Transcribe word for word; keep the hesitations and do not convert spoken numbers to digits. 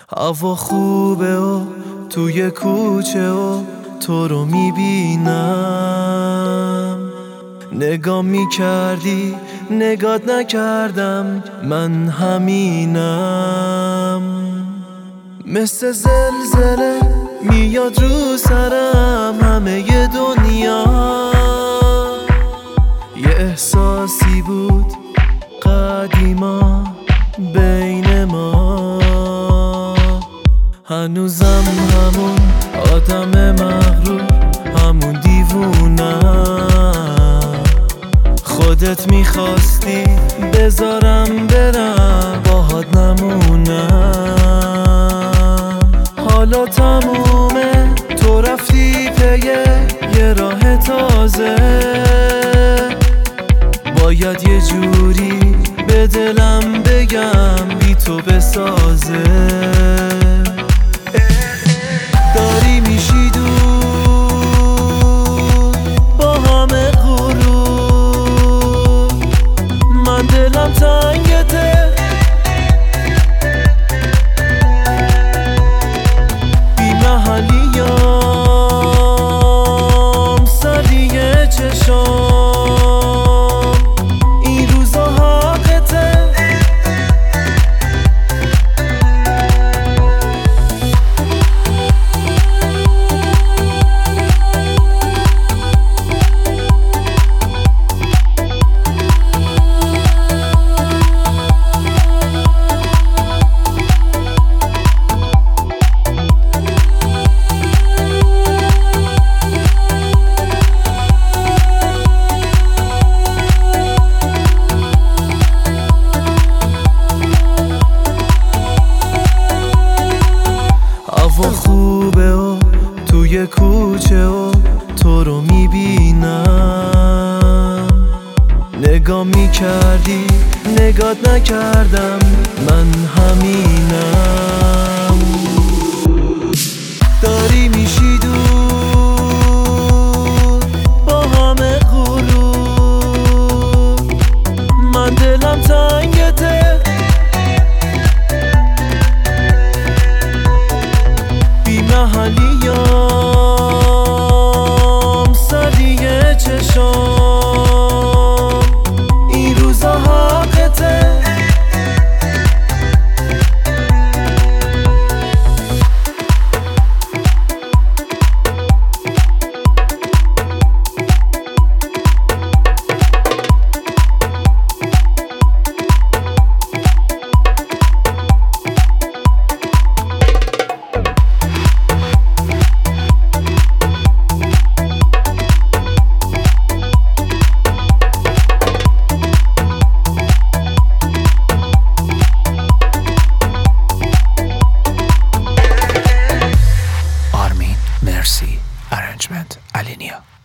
هوا خوبه و توی کوچه و تو رو میبینم. نگاه میکردی نگات نکردم، من همینم. مثل زلزله میاد رو سرم همه ی دنیا. یه احساسی بود قدیما بین ما، هنوزم همون آدم مغرور، همون دیوونم. خودت میخواستی بذارم برم، باهات نمونم. حالا تمومه، تو رفتی پیه یه راه تازه. باید یه جوری به دلم بگم بی تو بسازه. داری میشی دور با همه غرور، من دلم تنگته. بی محلیام سریع چشام، این روزا حقته. هوا خوبه و توی کوچه و تو رو میبینم. نگاه میکردی نگات نکردم، من همینم. داری میشی دور با همه غرور، من دلم تنگته. محلیام سریع چشام، این روزا حقته. Mercy Arrangement Alinea.